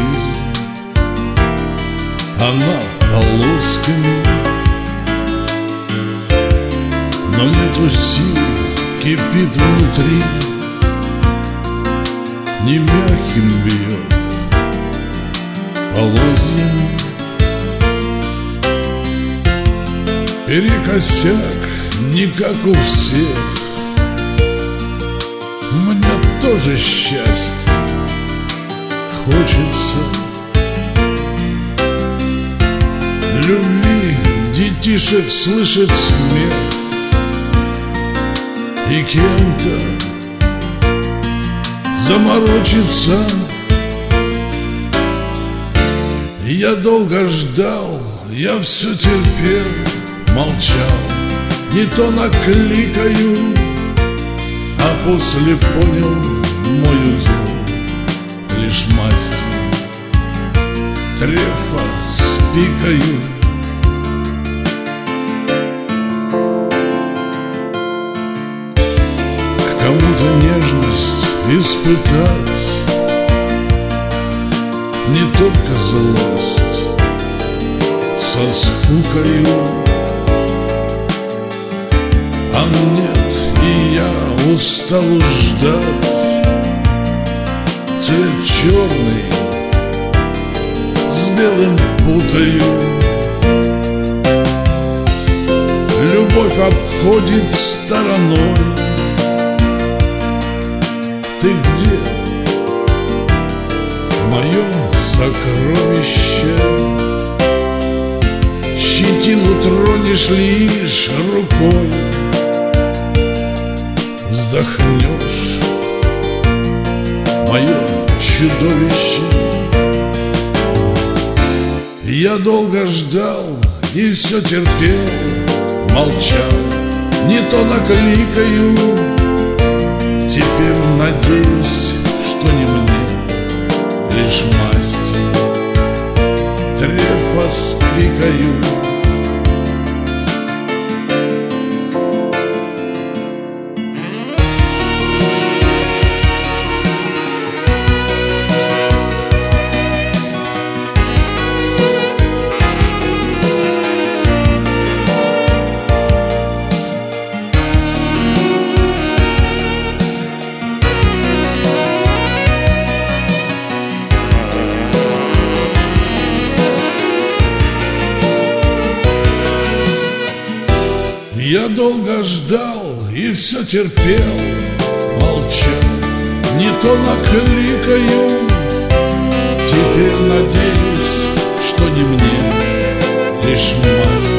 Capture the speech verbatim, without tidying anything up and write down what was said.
жизнь, она полосками, но нету сил, кипит внутри, не мягким бьет полозьями. Перекосяк не как у всех, мне тоже счастья хочется, любви, детишек слышать смех и кем-то заморочиться. Я долго ждал, я все терпел, молчал, не то накликаю, а после понял, мой удел лишь масти трефа спикаю. К кому-то нежность испытать, не только злость со скукою, а нет, и я устал ждать. Цвет черный с белым путаю, любовь обходит стороной. Ты где, мое сокровище? Щетину тронешь лишь рукой, вздохнешь, мое чудовище. Я долго ждал и все терпел, молчал, не то накликаю. Теперь надеюсь, что не мне, лишь масти трефа спикаю. Я долго ждал и все терпел, молчал, не то накликаю. Теперь надеюсь, что не мне, лишь масть